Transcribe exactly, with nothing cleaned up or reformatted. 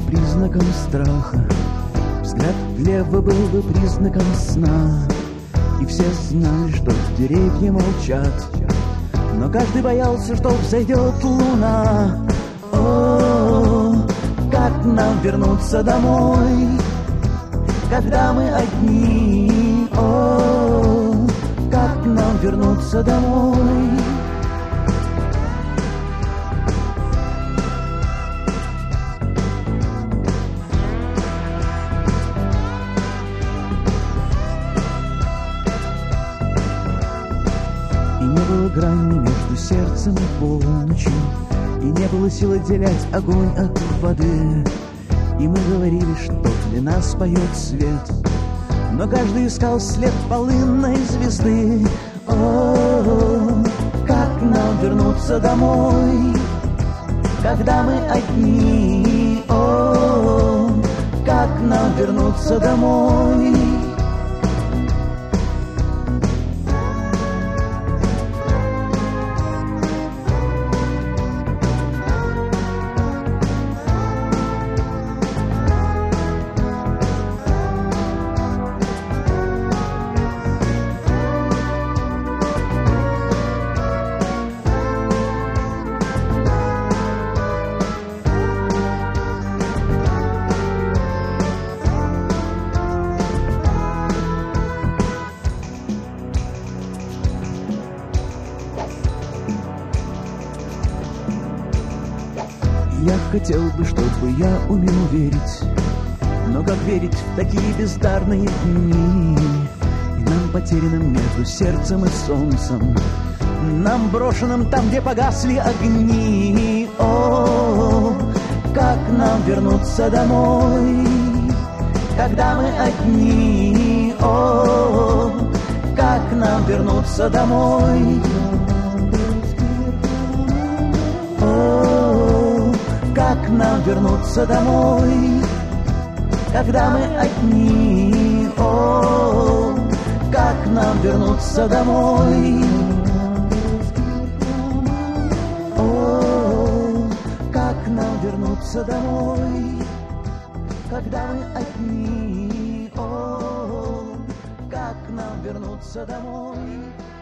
признаком страха, взгляд влево был бы признаком сна. И все знали, что деревья молчат, но каждый боялся, что взойдет луна. О, как нам вернуться домой, когда мы одни? О, как нам вернуться домой? И не было грани между сердцем и полночью, и не было сил отделять огонь от воды. И мы говорили, что для нас поет свет, но каждый искал след полынной звезды. О, как нам вернуться домой, когда мы одни? О, как нам вернуться домой? Я хотел бы, чтобы я умел верить, но как верить в такие бездарные дни? И нам потерянным между сердцем и солнцем, нам брошенным там, где погасли огни. О, как нам вернуться домой, когда мы одни? О, как нам вернуться домой? Как нам вернуться домой, когда мы одни? О, как нам вернуться домой? О, как нам вернуться домой, когда мы одни? О, как нам вернуться домой?